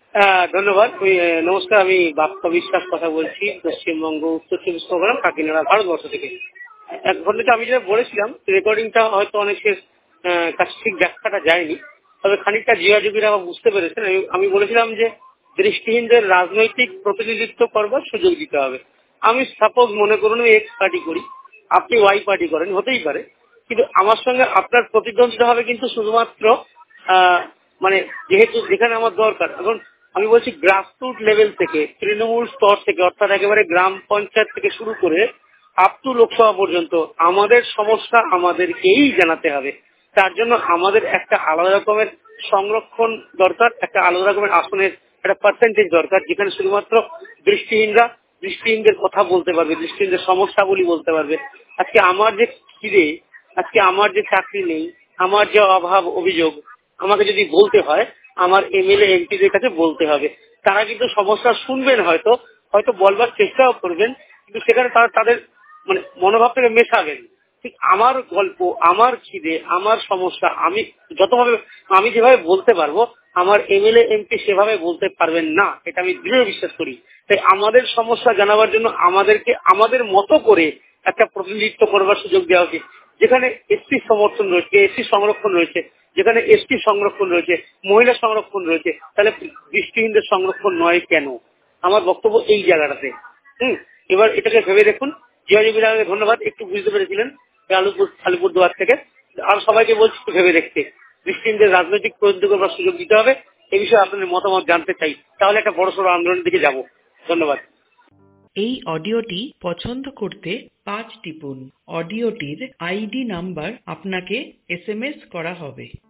ধন্যবাদ। নমস্কার, আমি বাপ্পা বিশ্বাস কথা বলছি, পশ্চিমবঙ্গ উত্তর চব্বিশ পরগনা, কাকিনাড়া, ভারতবর্ষ থেকে। এক ঘন্টাতে আমি যেটা বলেছিলাম, রেকর্ডিংটা হয়তো অনেকের কাছে ঠিক ব্যাখ্যাটা যায়নি, তবে খানিকটা জিয়াজুগিরা বুঝতে পেরেছেন। আমি বলেছিলাম যে দৃষ্টিহীনদের রাজনৈতিক প্রতিনিধিত্ব করবার সুযোগ দিতে হবে। আমি সাপোজ মনে করুন আমি এক্স পার্টি করি, আপনি ওয়াই পার্টি করেন, হতেই পারে, কিন্তু আমার সঙ্গে আপনার প্রতিদ্বন্দ্বিতা হবে কিন্তু শুধুমাত্র আহ, মানে যেহেতু যেখানে আমার দরকার। এখন আমি বলছি গ্রাসরুট লেভেল থেকে, তৃণমূল স্তর থেকে, অর্থাৎ একেবারে গ্রাম পঞ্চায়েত থেকে শুরু করে আপ টু লোকসভা পর্যন্ত আমাদের সমস্যা আমাদেরকেই জানাতে হবে। তার জন্য আমাদের একটা আলাদা রকমের সংরক্ষণ দরকার, একটা আলাদা রকমের আসনের একটা পার্সেন্টেজ দরকার, যেখানে শুধুমাত্র দৃষ্টিহীনরা দৃষ্টিহীনদের কথা বলতে পারবে, দৃষ্টিহীনদের সমস্যাগুলি বলতে পারবে। আজকে আমার যে খিদে, আজকে আমার যে চাকরি নেই, আমার যে অভাব অভিযোগ, আমাকে যদি বলতে হয় আমার এমএলএ এমপিদের কাছে বলতে হবে। তারা কিন্তু সমস্যা শুনবেন, হয়তো হয়তো বলবার চেষ্টাও করবেন, কিন্তু সেখানে তারা তাদের মানে মনোভাবটাকে মেশাবেন। ঠিক আমার গল্প, আমার খিদে, আমার সমস্যা আমি যতভাবে আমি যেভাবে বলতে পারবো, আমার এমএলএ এমপি সেভাবে বলতে পারবেন না, এটা আমি দৃঢ় বিশ্বাস করি। তাই আমাদের সমস্যা জানাবার জন্য আমাদেরকে আমাদের মতো করে একটা প্রতিনিধিত্ব করবার সুযোগ দেওয়া উচিত। যেখানে এসটি সমর্থন রয়েছে, এসটি সংরক্ষণ রয়েছে, যেখানে এসটি সংরক্ষণ রয়েছে, মহিলা সংরক্ষণ রয়েছে, তাহলে দৃষ্টিহীনদের সংরক্ষণ নয় কেন? আমার বক্তব্য এই জায়গাটাতে। এবার এটাকে ভেবে দেখুন। জিয়াজবিরাকে ধন্যবাদ, একটু বুঝতে পেরেছিলেন আলিপুরদুয়ার থেকে। আর সবাইকে বলছি একটু ভেবে দেখতে, দৃষ্টিহীনদের রাজনৈতিক প্রতিনিধিত্ব করবার সুযোগ দিতে হবে। এই বিষয়ে আপনাদের মতামত জানতে চাই, তাহলে একটা বড়সড় আন্দোলনের দিকে যাব। ধন্যবাদ। এই অডিওটি পছন্দ করতে 5 টিপুন। অডিওটির আইডি নাম্বার আপনাকে এসএমএস করা হবে।